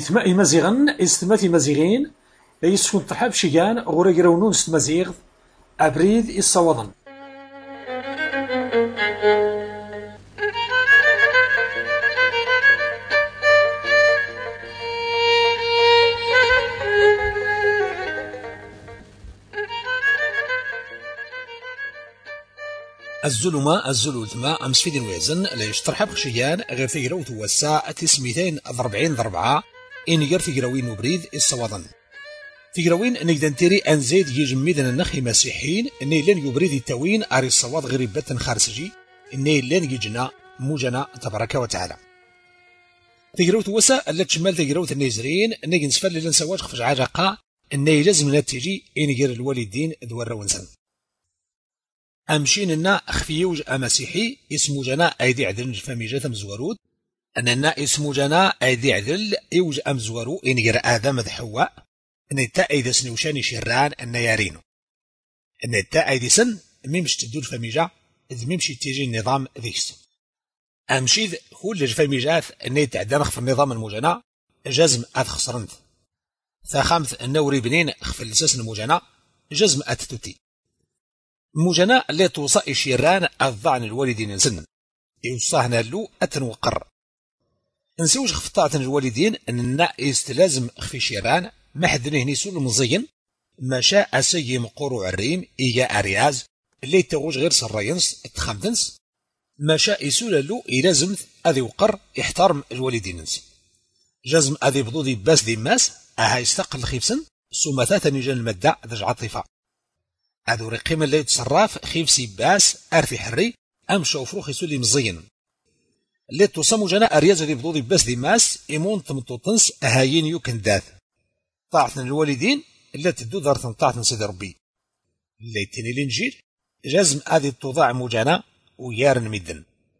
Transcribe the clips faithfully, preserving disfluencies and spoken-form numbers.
إثماء مزيغن استمات مزيغين يسفن ترحاب شيغان غورا يراونون استمازيغ أبريد الصوضن. الظلمة الزلوثمة أمس في دين ويزن لا يشترحب خشيان غير ثيرو توسع تسميتين ضربعين ضربعة إن ير ثيروين وبريد الصوضن. ثيروين نقدر نتيري أن زيد يجمدنا النخي مسيحيين إني لن يبريد التوين أري الصواد غريبة خارسجي إني لن يجنا موجنا تبارك وتعالى. ثيرو توسع اللي تشمل ثيرو النيزرين نجي نسفل لن سواج خفج عجقة إني لازم نتيجي إن ير الوالدين دوار ونسن. أمشين لنا أخفيوج أمسيحي اسمو جنا أيدي عدل فميجة مزورود أننا اسمو جنا أيدي عدل يوج أمزورو إن يرى آدم حواء أن التا أيدي سنوشاني شران أن يارينو أن التا أيدي سن ميمش تدول فميجة إذ ميمشي تيجي النظام ذيس أمشيذ هو اللي فميجات أن يتعدى نخف النظام المجنا جزم أذ خسرنت ثاخمث النوري بنين خف اللساس المجنا جزم أتتوتي مجنا اللي توصى شيران الضعن الوالدين نسن يوصاهنا له أتنوقر نسوج خفطاعة الوالدين أننا يستلازم خفي شيران ما حدنه نيسول مزين ما شاء سي مقورو عريم إيا أرياز اللي تغوج غير سراينس تخمدنس ما شاء يسول له يلازم أذي وقر يحترم الوالدين نس جزم أذي بضودي باس دي ماس أها يستقل خيفسن سومثاتا نيجان المدع ذج عطيفة هذو رقيم اللي يتصرف خيف سيباس أرثي حري أم شوفروخ يسولي مزين اللي تصمو جنا أرياز ذي بضودي باس دي ماس إيمون تمتوطنس أهايين يوكن داث طاعتنا الوالدين اللي تدو ذارثن طاعتنا سيدي ربي اللي تيني الإنجيل جزم هذه التوضاع موجانا ويارن مدن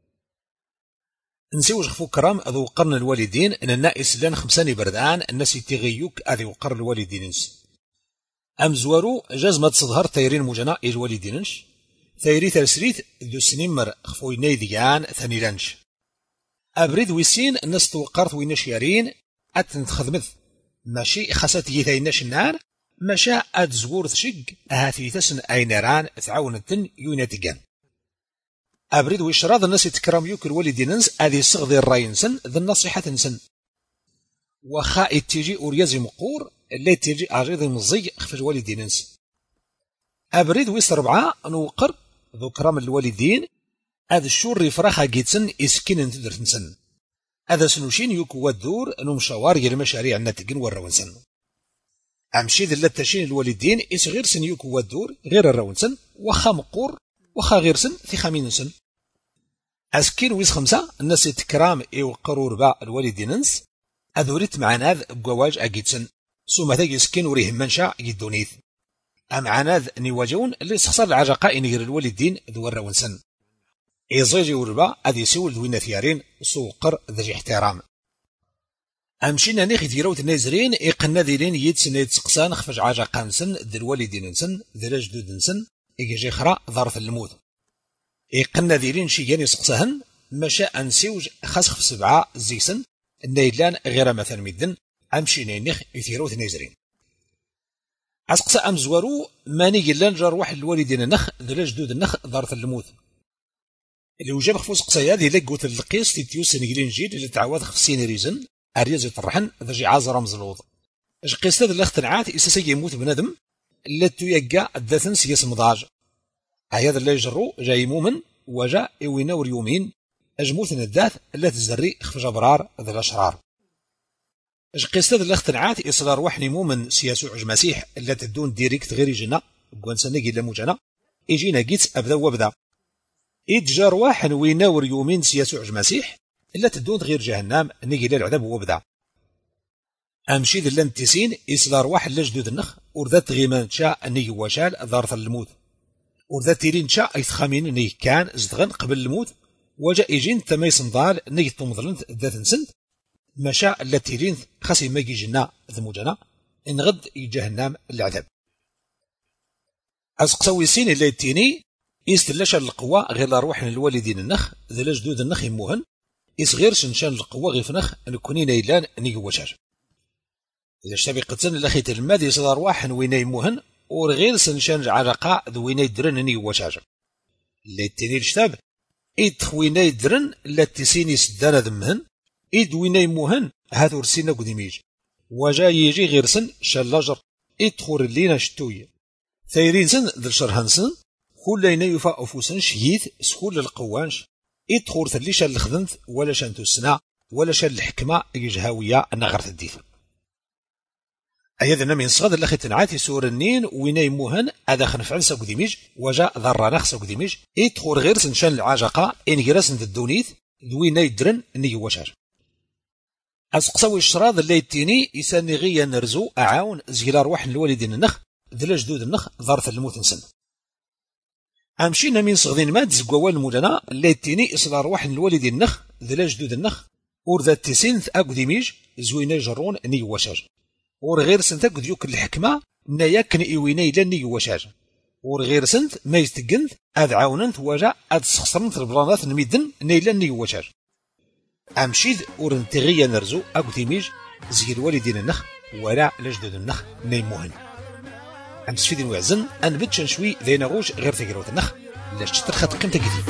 نسيوش خفو كرام أذو قرن الوالدين إن النائس لان خمساني بردان الناس يتغيوك أذي وقر الوالدين نس أم زوارو جزمة صدهر تيرين مجانا الوالدينش ثيري ترسريت ذو سنمر خفوي نيديان ثاني لانش أبريد ويسين الناس توقرت وينش يارين أتن تخدمث ماشي خاصات يثيناش النار ماشا أد زور تشق أهاتي تسن أينران تعاون التن يوناتيجان أبريد ويشراض الناس يتكرم يوك الوالدينس أذي صغذي الراينسن ذي النصيحة تنسن وخاء تيجي أوريازي مقور اللي تيجي أجيضي مزي خفج والدينس أبريد ويس ربعة نوقر ذو كرام الوالدين هذا الشور يفرخها جيتسن إسكين انتدر تنسن هذا سنوشين يوكو الدور أنو مشاوار المشاريع الناتجين والرونسن أمشي ذي التشين الوالدين إس غير سن يوكو الدور غير الرونسن وخا مقور وخا غير سن في خمين سن أسكين ويس خمسة الناس يتكرام يوقروا ربا الوالدينس أذوريت معناذ بقواج أجيتسن سوما تاجي سكين وريه منشا يدونيث أم عناذ نيواجون اللي سخصر العجقاء نير الوالدين ذو الرونسن إيزاجي وربا أذي سول ذوين ثيارين سوقر ذي احترام أمشينا نيخي تيروت نازرين إيقنا ذيلين يدسن يتسقسان خفج عجقا نسن ذي الوالدين نسن ذي الجدود نسن إيجي خرا ظرف الموت إيقنا ذيلين شيئان يسقسهن مشاء نسيوج خسخف سبعة زيسن النيلان غير مثل مدن أمشينا نيخ يثيروت نازرين أسقسى أم زوارو ماني جلان جار واحد الوالدين النخ ذي الجدود النخ ظرف الموت اللي وجاب خفوس قصايا هذه لقوت القيس تيتيوس نجلين جيد اللي تعوض خفسين ريزن أرياز يطرحن ذجي عازر مزلوض اش قيس هذا اللي اختنعات إساسي يموت بندم اللي تيجا الدثن سياس مضاج هذا اللي يجرو جاي مؤمن وجاء يوينور يومين أجموت الذات اللي تزري خفج أبرار ذا الأشرار اش قيس هذا اللي اختنعات إصرار وحني مؤمن سياسو عج مسيح اللي تدون ديريكت غير جنا قوانسا نجي لموجنا يجينا جيت أبدا وابدا إتجار واحد ويناور يومين سياسو عج مسيح إلا تدون غير جهنم نيجي للعذاب وابدا أمشي ذي الانتسين إصدار واحد لجدود النخ وردات غيمان شاء نيجي وشال ظرف الموت وردات تيرين شاء يتخامين نيجي كان ازدغن قبل الموت وجاء يجين تميس نضال نيجي تمضلنت ذات نسنت مشاء اللتيرين خسي ما يجي جنا ذموجنا إن غد يجهنم العذاب أسقسوي سين اللي تيني يستلش القوة غير روح الوالدين النخ ذي جدود النخ يموهن يصغير شنشان القوة غير فنخ نكوني نيلان نيجي وشاج إذا شتابي قتن لخي تلماد يصدر واحد ويني مهن ورغير سنشان عرقا ذويني يدرن اني وشاجر اللي تيني الشتاب إيد خويني يدرن لا تسيني سدانا ذمهن إيد ويني مهن هذو رسينا قديميج وجا يجي غير سن شلاجر إيد خور اللينا شتوي ثيرين سن ذر شرهنسن كلينا يفا أفوسن شهيث سكول القوانش إيد خور ثلي شال الخذنث ولا شانتو السنع ولا شال الحكمة يجهاوية النغرة الديث أيضا من صغد الأخي تنعاتي سور النين ويناي موهن هذا خنفعل ساق ديميج وجاء ضر نخ ساق ديميج يدخل غير سنشان العاجقة إن جرسن الدونيث دويناي درن إني وشار أسقسوي الشراض اللي يتيني يساني غيا نرزو أعاون زيلا روح الوالدين النخ ذلا جدود النخ ظرف الموت نسن أمشينا من صغدين مات زقوال المدنا اللي يتيني إصلا روح الوالدين النخ ذلا جدود النخ ورذا تسينث أقو ديميج زويناي جرون إني وشار ورغير سنت ديوك الحكمة نياك نيويني لني وشاج ورغير سنت ما يستقنت أذ عاوننت وجا أذ سخصرنت البلانات نميدن نيلني وشاج أمشيد ورنتغيا نرزو أكو تيميج زي الوالدين النخ ولا لجدد النخ نيموهن أمس فيدين وعزن أن بتشن شوي ذي نغوش غير تقروت النخ لاش تترخط قيمتك جديد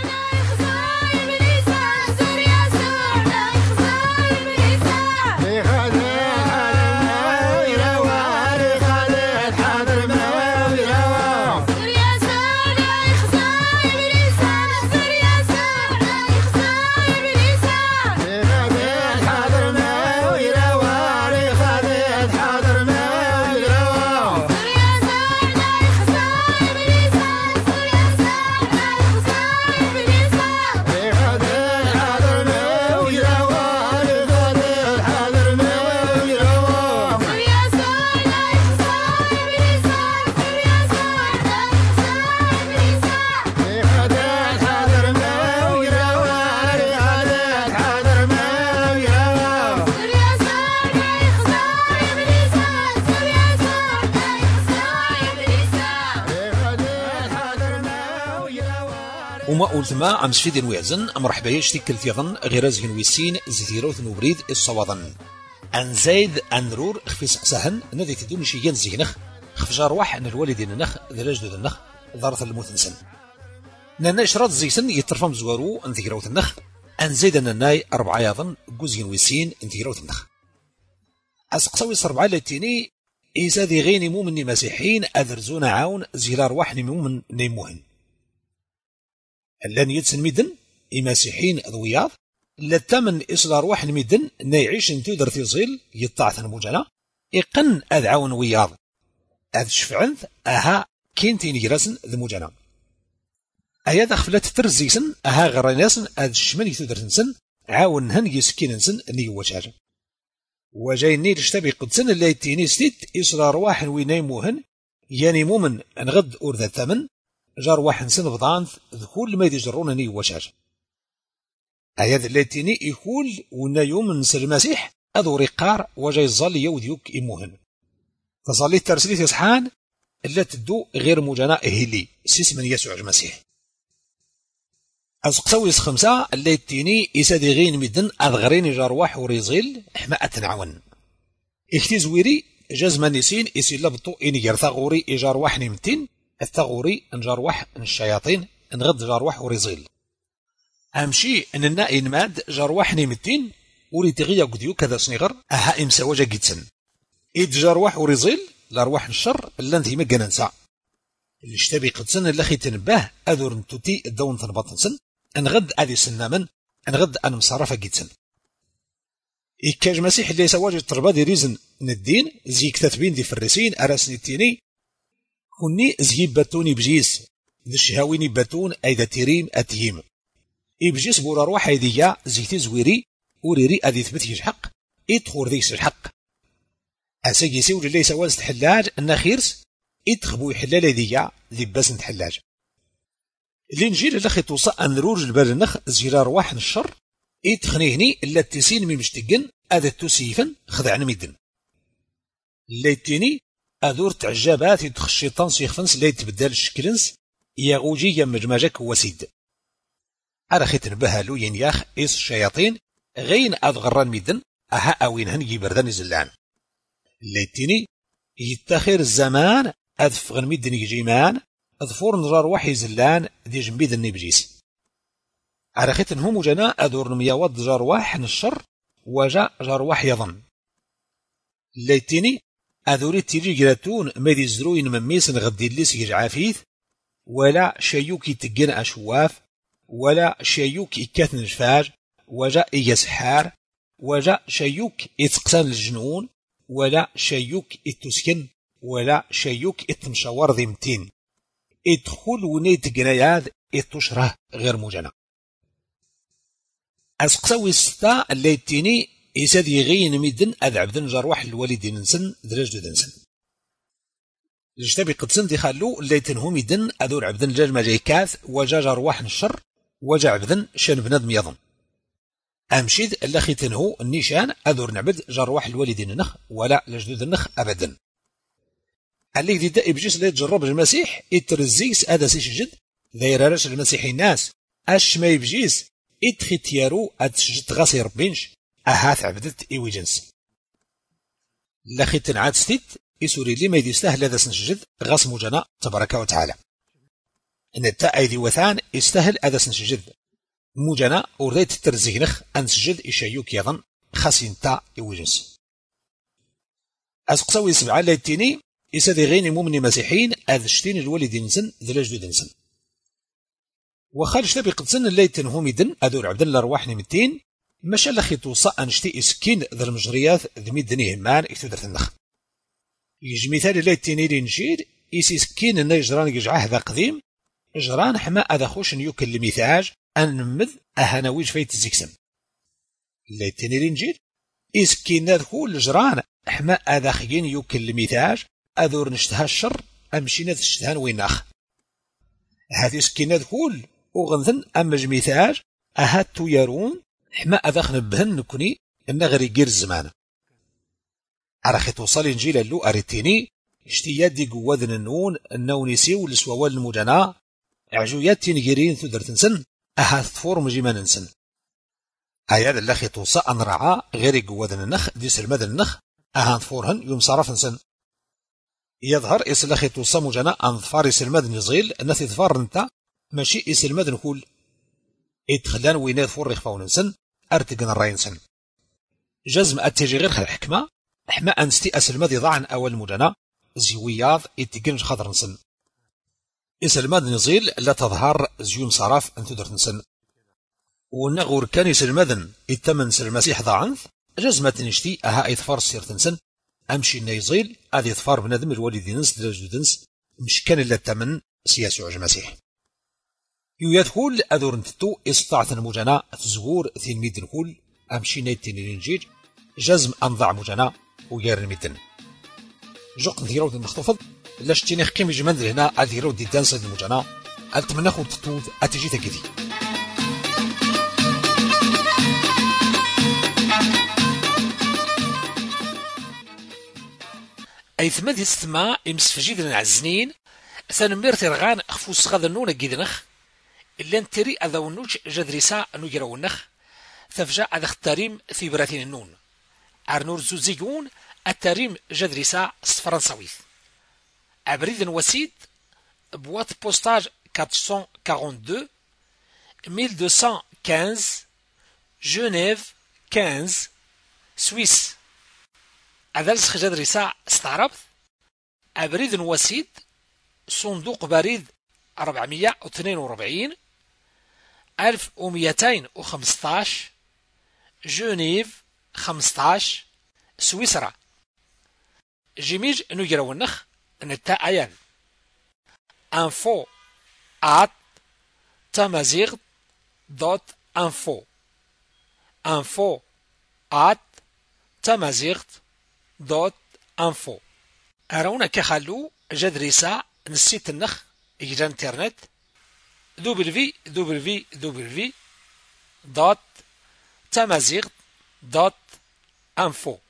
وما قلت ما أمس في دين ويعزن مرحبا يشتي كالتيغن غير زين ويسين زيتيروث نوبريد الصوادن أن زايد أن رور خفي سقسهن نذي تدون شيئا زينخ خفجار واح أن الوالدين النخ ذراج دود النخ ضارة الموت نسن نانا إشراط زيسن يترفم زوارو أن ذكروت النخ أن زايد أن ناي أربعة يظن جوزين ويسين أن ذكروت النخ أسقسوي صربعة لتيني إيسا ذي غيني مؤمن مسيحين أذرزون عاون زيلار واح مؤمن نيموهن لن يتسن ميدن إماسيحين ذوياض لتمن إصدار واحد ميدن نيعيش انتو درتي زيل يطاعثن موجنا إقن أذعون وياض أذ شفعنث أها كينتين يرسن ذي موجنا أيا دخفلت ترزيسن أها غرانيسن أذ شمن يتو درتنسن عاون هن يسكيننسن نيو وشاج وجايني لشتبي قدسن اللي يتيني ستيت إصدار واحد وينيموهن يعني مومن انغد أورذا الثمن جار واحد سن بضانث ذكول ما يجرون ني وشاج أياد الليتيني يقول ونا يوم نسر المسيح أذو رقار وجاي الظل يوديوك إموهن تصلي ترسلي يصحان إلا تدو غير مجانا إهلي سيس من يسوع المسيح أسقسوي خمسة الليتيني إسادي غين مدن أذغرين جار واحد وريزيل حماءة نعون إختي زويري جزما نسين إسي لبطو إن يرثغوري إجار واحد متين الثغوري انجار واحد الشياطين انغد جار واحد وريزيل امشي ان النائن ماد جار واحد متين وري تغيا قديو كذا صنيغر اها امساوجا جيتسن ايد جار واحد وريزيل لارواح الشر اللي ما ننسى اللي اشتبي قدسن الاخي تنباه اذور نتوتي الدون تنبطنسن انغد ادي سنامن انغد ان مصرفه جيتسن إكاج مسيح اللي سواجد تربا دي ريزن ندين زي كتاتبين دي فرسين اراسني التيني كوني زيب باتوني بجيس ذي الشهاويني باتون أيدا تيريم أتيم إبجيس بورا روح أيديا زيتي زويري وريري أذي ثبت يجحق إدخور ذيس الحق أساقي سيول اللي سواز تحلاج أن خيرس إدخبو يحلال أيديا ذي باسن تحلاج الإنجيل الأخي توصى أن روج البال النخ زيرا رواح الشر إدخنيهني إلا التسين ممشتقن أذا تسيفن خذعن ميدن الليتيني أذور تعجبات يدخل الشيطان سيخفنس لا يتبدل الشكلنس يغوجي يمجمجك وسيد على خيتن بهالو ينياخ إيس الشياطين غين أذغران ميدن أها أوين هنجي بردان زلان الليتيني يتاخر الزمان أذف غنميد نيجيمان أذفور نجار وحي زلان دي جنبيد النبجيس عرخيت انهم جنا أدور نمياوات جارواح نشر وجا جارواح يظن الليتيني أذوري تيجي جراتون مدي زروين مميس غدي الليس يجعافيث ولا شيوك يتقن أشواف ولا شيوك يكاثن الجفاج وجا يسحار وجا شيوك يتقسان الجنون ولا شيوك يتسكن ولا شيوك يتمشاور ذمتين يدخل ونيت جناياد يتشره غير مجنى أسقسوي الستا الليتيني يساد يغين ميدن أذعبدن جروح الوالدين نسن درج دنسن الجتابي قدسن دي خلو الليتنهم يدن أذور عبدن جاج مجايكاث وجا جروح الشر وجا عبدن شان بنادم يظن أمشيد اللخي تنهو النيشان أذور نعبد جروح الوالدين نخ ولا لجدود النخ أبدا اللي دي دا إبجيس اللي تجرب المسيح يترزيس هذا سيش جد ذايرارش المسيحي الناس أش ما يبجيس اتختيارو أتشجد غاسي ربينش أهاث عبدت إيوي جنس لخي تنعاد ستيت يسوري لي ما يستاهل هذا سنشجد غاس مجانا تبارك وتعالى إن التاء أيدي وثان يستاهل هذا سنشجد مجانا ورديت ترزينخ أنسجد إشيوك يظن خاسين تاء إيوي جنس أسقسوي سبعة ليتيني يسادي غيني مؤمن مسيحيين أذشتين الوالدين سن ذلاج دو سن وخارج تبي قدسن الليتن هم يدن أدور عبد الله رواحني متين مشى لخي توصى أنشتي إسكين ذا المجريات ذمي الدنيا همان إكتودرت النخ يجي مثال الليتين يري نشير إيسي سكين إنه يجران يجعه ذا قديم جران حما أذا خوش يوكل المثاج أن نمذ أهنويج فيت الزكسن الليتين يري نجير إسكين ذا كل جران حما أذا خيين يوكل المثاج أذور نشتها الشر أمشينا تشتهان ويناخ هذه سكينات كل وغنثن أما جميثاج أهاتو يرون حما أذاخ نبهن نكوني إن غير يجير الزمان أراخي توصل إنجيل اللو أريتيني اشتياد دي قوادن النون النونيسيو لسووال المجانا عجويات تنجيرين ثدر تنسن أهات ثفور مجيمان نسن هيا اللخي توصى أن رعا غير قوادن النخ دي سلماد النخ أهات ثفورهن يوم صرف نسن يظهر إسلخي توصى مجانا أنظفار يسلماد نزغيل الناس يظفار نتا ماشي يسلماد نقول إدخلان ويناد فور يخفاون نسن أرتقن الراي نسن جزم أتجي غير خل الحكمة حما أنستي أسلماد يضعن أول مجانا زيوياض إتقنج خضر نسن إسلماد نزغيل لا تظهر زيوم صراف أن تدر نسن ونغور كان يسلمادن إتمن سلمسيح ضعنث جزمة نشتي أها إظفار سير تنسن أمشي نيزيل هذه يظفر بنادم الوالدينس دلجدنس مش كان إلا التمن سياسي عج مسيح يدخل أذور نتتو استطاعت المجانا تزور ثين ميدن كل أمشي نيتين الإنجيل جزم أنضع مجانا وغير الميدن جوق نثيرو دي نخطفض لاش تيني قيم جمال هنا أذيرو دي دانس المجانا أتمنى خو تتود أتجي تكذي أي ثماد يستمع يمسفجيد العزنين ثانمير ترغان أخفوس غاذا نونا جيدنخ إلا نتري أذا ونوش جدريسا نجرا ونخ ثفجا أذا اختاريم في براتين النون أرنور زوزيون التاريم جدريسا فرنساويث أبريد وسيد بوات بوستاج أربعمائة واثنين وأربعين ألف ومئتين وخمسة جنيف خمسة سويس أذلس جدريسا استعربت أبريد وسيد صندوق بريد أربعمائة واثنين وأربعين ألف ومئتين وخمسة عشر جنيف خمسة عشر سويسرا جيميج نجرا ونخ نتا أيان info at tamazigh دوت info info at tamazigh دوت info أرونا كخلو جدريسا نسيت النخ إجرا انترنت دبليو دبليو دبليو دوت tamazigh دوت info